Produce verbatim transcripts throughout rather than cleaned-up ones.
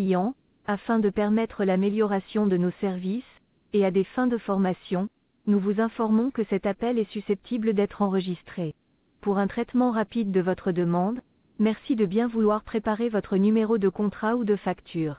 client, afin de permettre l'amélioration de nos services, et à des fins de formation, nous vous informons que cet appel est susceptible d'être enregistré. Pour un traitement rapide de votre demande, merci de bien vouloir préparer votre numéro de contrat ou de facture.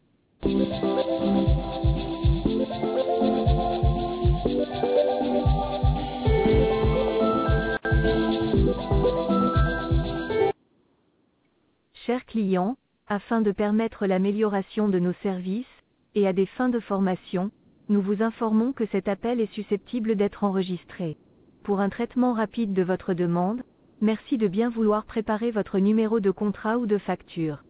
Chers clients, afin de permettre l'amélioration de nos services, et à des fins de formation, nous vous informons que cet appel est susceptible d'être enregistré. Pour un traitement rapide de votre demande, merci de bien vouloir préparer votre numéro de contrat ou de facture.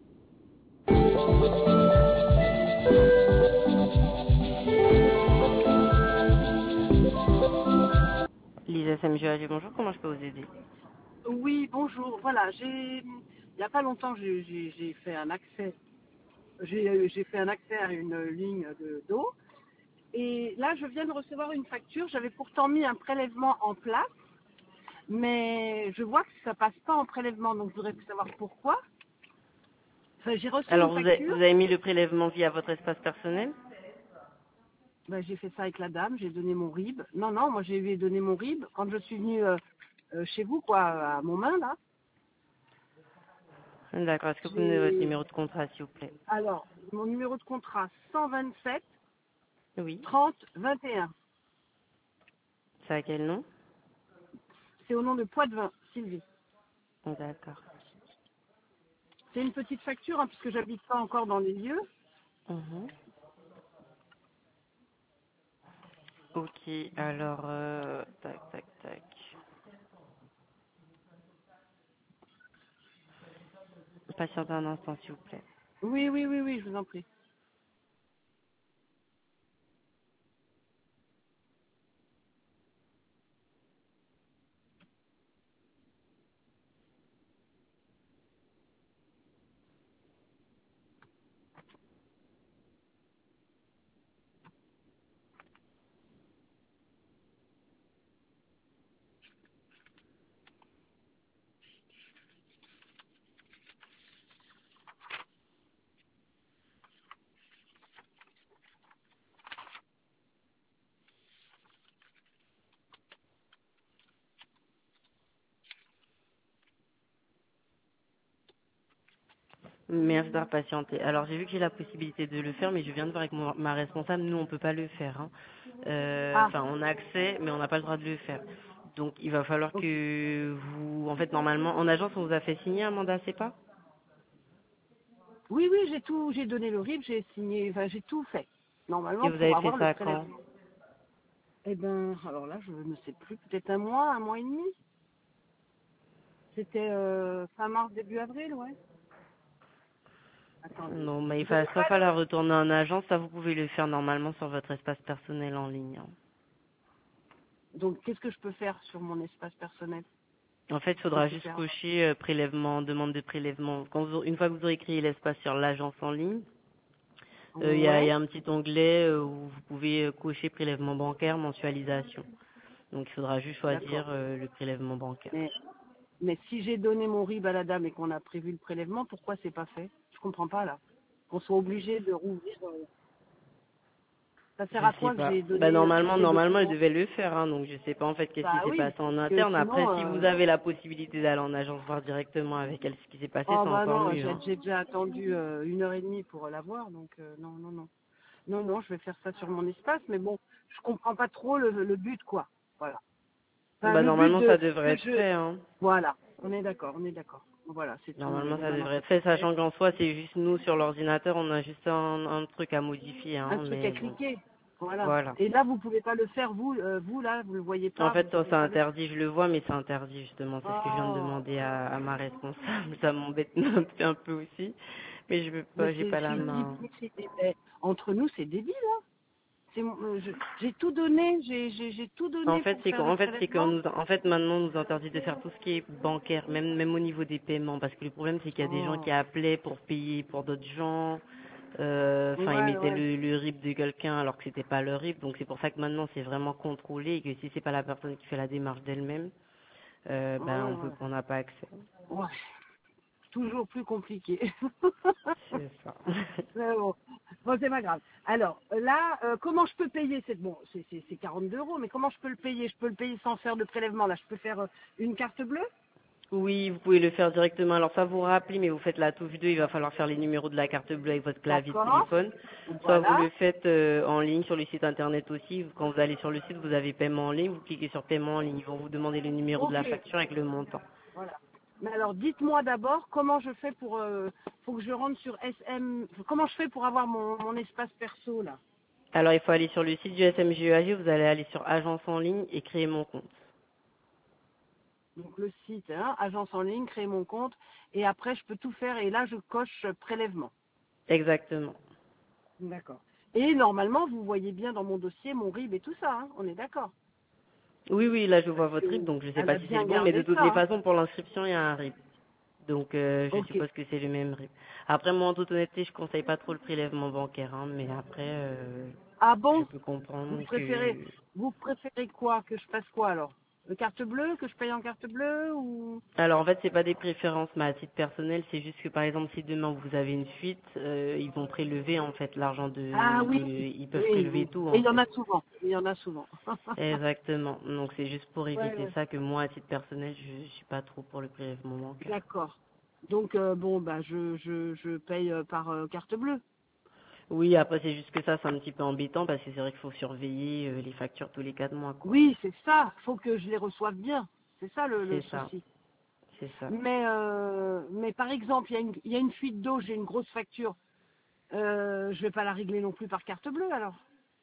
Lisa Samjuali, bonjour, comment je peux vous aider? Oui, bonjour. Voilà, j'ai il n'y a pas longtemps j'ai j'ai- j'ai fait un accès. J'ai j'ai fait un accès à une ligne de d'eau. Et là, je viens de recevoir une facture. J'avais pourtant mis un prélèvement en place, mais je vois que ça passe pas en prélèvement. Donc, je voudrais savoir pourquoi. Enfin, j'ai reçu une Alors, vous avez, vous facture. avez mis le prélèvement via votre espace personnel? Ben, j'ai fait ça avec la dame. J'ai donné mon R I B. Non, non, moi, j'ai lui ai donné mon R I B quand je suis venue euh, euh, chez vous, quoi, à Montmain, là. D'accord, est-ce que vous pouvez me donner votre J'ai numéro de contrat, s'il vous plaît? alors mon numéro de contrat cent vingt-sept Oui. trente vingt et un. C'est à quel nom? C'est au nom de Poitvin, Sylvie. D'accord. C'est une petite facture, hein, puisque j'habite pas encore dans les lieux. Mhm. Ok, alors, euh, tac, tac, tac. Patientez un instant, s'il vous plaît. Oui, oui, oui, oui, je vous en prie. Merci d'avoir patienté. Alors, j'ai vu que j'ai la possibilité de le faire, mais je viens de voir avec mon- ma responsable, nous, on peut pas le faire. hein. Euh, Ah, Enfin, on a accès, mais on n'a pas le droit de le faire. Donc, il va falloir ok. que vous... En fait, normalement, en agence, on vous a fait signer un mandat, c'est pas? Oui, oui, j'ai tout, j'ai donné le R I B, j'ai signé, enfin, j'ai tout fait. Et Normalement, vous pour avez fait avoir le ça quand? prélèvement. Eh ben, alors là, je ne sais plus, peut-être un mois, un mois et demi. C'était euh, fin mars, début avril, ouais. Attendez. Non, mais il Vous va avez soit pas le... falloir retourner en agence, ça vous pouvez le faire normalement sur votre espace personnel en ligne. hein. Donc, qu'est-ce que je peux faire sur mon espace personnel? En fait, il Je faudra peux juste faire. cocher euh, prélèvement, demande de prélèvement. Quand vous- une fois que vous aurez créé l'espace sur l'agence en ligne, euh, il y, a, il y Ouais, a un petit onglet euh, où vous pouvez euh, cocher prélèvement bancaire, mensualisation. Donc il faudra juste choisir d'accord. euh, le prélèvement bancaire. Mais, mais si j'ai donné mon R I B à la dame et qu'on a prévu le prélèvement, pourquoi c'est pas fait? Je comprends pas, là. Qu'on soit obligé de rouvrir. euh, Ça sert Je à sais quoi que pas. j'ai Bah donné euh, tous normalement, ces normalement, il documents? devait le faire, hein, donc je sais pas en fait qu'est-ce qui Bah s'est oui, passé en parce que interne. Après, sinon, si vous euh, avez la possibilité d'aller en agence voir directement avec elle ce qui s'est passé, oh c'est bah encore non, mieux. j'ai Hein. j'ai déjà attendu euh, une heure et demie pour la voir, donc euh, non, non, non. Non, non, je vais faire ça sur mon espace, mais bon, je comprends pas trop le, le but, quoi. Voilà. Enfin, Bah le but normalement, ça de devrait que être je... fait. Hein. Voilà, on est d'accord, on est d'accord. Voilà, c'est tout. Mais Normalement, bon, ça maintenant devrait c'est être fait, pas fait. sachant qu'en soi, c'est juste nous sur l'ordinateur, on a juste un, un truc à modifier, Un hein, truc à mais bon, cliquer. Voilà. voilà. Et là, vous pouvez pas le faire, vous, euh, vous là, vous le voyez En pas, vous fait, ça, pouvez c'est pas le faire. interdit, je le vois, mais c'est interdit justement. C'est ce que je viens de Oh, demander à, à ma responsable. Ça m'embête un peu un peu aussi, mais je veux mais pas, j'ai c'est pas la c'est main. débile, c'est débile. Mais entre nous, c'est débile, hein. C'est mon- euh, je- J'ai tout donné, j'ai j'ai- j'ai tout En donné fait, pour c'est faire qu'on, le en fait, c'est qu'on prélèvement. nous, en fait, maintenant, on nous interdit de faire tout ce qui est bancaire, même, même au niveau des paiements, parce que le problème, c'est qu'il y a des gens Oh, qui appelaient pour payer pour d'autres gens. euh, Enfin, ils ouais, mettaient ouais. le, le R I B de quelqu'un alors que c'était pas le R I B. Donc c'est pour ça que maintenant, c'est vraiment contrôlé et que si c'est pas la personne qui fait la démarche d'elle-même, euh, Ouais, ben, on peut, ouais. on n'a pas accès. Ouais. toujours plus compliqué. C'est ça. Mais bon, bon c'est pas grave. Alors là, euh, comment je peux payer cette bon, c'est c'est- c'est quarante-deux euros, mais comment je peux le payer? Je peux le payer sans faire de prélèvement. Là, je peux faire euh, une carte bleue? Oui, vous pouvez le faire directement. Alors ça vous rappelle, mais vous faites la touche deux, il va falloir faire les numéros de la carte bleue avec votre clavier de D'accord. téléphone. Soit vous Voilà. le faites euh, en ligne sur le site internet aussi. Quand vous allez sur le site, vous avez paiement en ligne, vous cliquez sur paiement en ligne. Ils vont vous demander le numéro de la Ok. facture avec le montant. Voilà. Mais alors, dites-moi d'abord comment je fais pour. Euh, faut que je rentre sur S M. Comment je fais pour avoir mon, mon espace perso là? Alors il faut aller sur le site du S M G E A G, vous allez aller sur agence en ligne et créer mon compte. Donc le site, hein, agence en ligne, créer mon compte, et après je peux tout faire. Et là, je coche euh, prélèvement. Exactement. D'accord. Et normalement, vous voyez bien dans mon dossier mon R I B et tout ça. Hein, on est d'accord. Oui, oui, là je vois Parce votre R I B, que donc je ne sais elle pas a si c'est bien le bon, mais de gardé toutes ça. les Hein. façons, pour l'inscription, il y a un R I B. Donc euh, je Ok. suppose que c'est le même R I B. Après, moi, en toute honnêteté, je conseille pas trop le prélèvement bancaire, hein, mais après, euh, Ah je bon? peux Vous comprendre préférez, que... vous préférez quoi? Que je fasse quoi alors? Une carte bleue? Que je paye en carte bleue ou? Alors en fait, c'est pas des préférences, mais à titre personnel, c'est juste que par exemple, si demain vous avez une fuite, euh, ils vont prélever en fait l'argent de, Ah de... oui, Ils peuvent oui, prélever oui. tout Et en il y en fait. a souvent. Il y en a souvent. Exactement. Donc c'est juste pour Ouais, éviter ouais. ça que moi, à titre personnel, je, je suis pas trop pour le prélèvement bancaire. D'accord. Donc euh, bon bah je je je paye euh, par euh, carte bleue. Oui, après c'est juste que ça, c'est un petit peu embêtant parce que c'est vrai qu'il faut surveiller euh, les factures tous les quatre mois, quoi. Oui, c'est ça. Faut que je les reçoive bien. C'est ça le, le C'est ça, souci. c'est ça. Mais euh, mais par exemple, il y a une il y a une fuite d'eau, j'ai une grosse facture. Euh, je vais pas la régler non plus par carte bleue alors.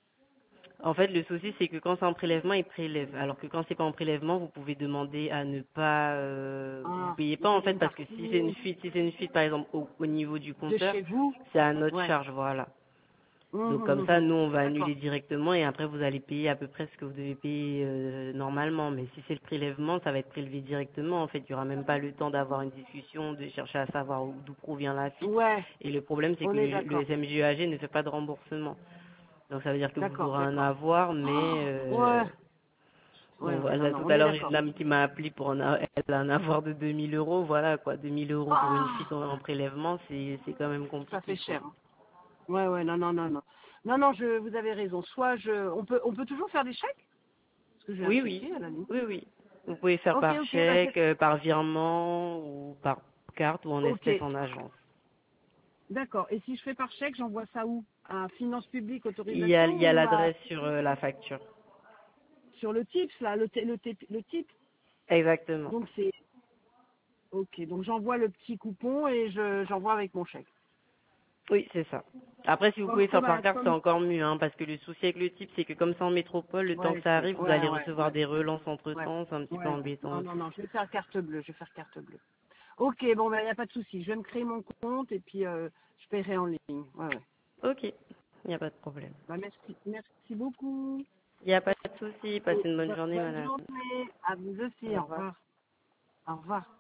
En fait, le souci, c'est que quand c'est en prélèvement, ils prélèvent. Alors que quand c'est pas en prélèvement, vous pouvez demander à ne pas, euh, vous Ah, payez vous pas en payez fait une parce que si c'est une partie fuite, si c'est une fuite par exemple au, au niveau du de compteur, chez vous. c'est à notre Ouais. charge, voilà. Hum, Donc hum, comme hum, ça, hum. nous on va D'accord. annuler directement et après vous allez payer à peu près ce que vous devez payer euh, normalement. Mais si c'est le prélèvement, ça va être prélevé directement. En fait, il y aura même pas le temps d'avoir une discussion, de chercher à savoir où- d'où provient la fuite. Ouais, Et le problème, c'est on que est le, le d'accord. S M G E A G ne fait pas de remboursement. Donc ça veut dire que vous D'accord, aurez un d'accord. avoir, mais Oh, euh, ouais. Ouais, donc ouais, non, voilà, non, tout on à est l'heure j'ai une d'accord. dame qui m'a appelé pour un, a- elle a un avoir de deux mille euros, voilà quoi, deux mille euros pour une Ah, fuite en, en prélèvement, c'est c'est quand même ça fait compliqué quoi. cher. Hein. Ouais, ouais, non, non, non, non. Non, non, je, vous avez raison. Soit je, on peut, on peut toujours faire des chèques, parce que j'ai un Oui, oui, chéquier à la limite. oui, oui. Vous pouvez faire Ok, par ok, bah chèque, c'est, euh, par virement ou par carte ou en ok, espèces en agence. d'accord. Et si je fais par chèque, j'envoie ça où? À Finances Publiques Il y a, Autorisation il y a ou à, l'adresse sur euh, la facture. sur le TIPS, là, le, t- le, t- le type. Exactement. Donc c'est, ok, donc j'envoie le petit coupon et je, j'envoie avec mon chèque. Oui, c'est ça. Après, si vous Comme, pouvez faire comme, par un- carte, c'est comme, encore mieux, hein, parce que le souci avec le type, c'est que comme c'est en métropole, le temps ouais, que je ça sais. arrive, vous Ouais, allez ouais, recevoir ouais, des relances entre ouais, temps, c'est un petit peu ouais, ouais. embêtant Non, non, aussi. non, je vais faire carte bleue, je vais faire carte bleue. Ok, bon, ben, il n'y a pas de souci. Je vais me créer mon compte et puis euh, je paierai en ligne. Ouais, ouais. Ok, il n'y a pas de problème. Bah, merci, merci beaucoup. Il n'y a pas de souci. Passez Et une bonne bo- journée, bonne madame. journée. À vous aussi. Au Au revoir. revoir. Au revoir.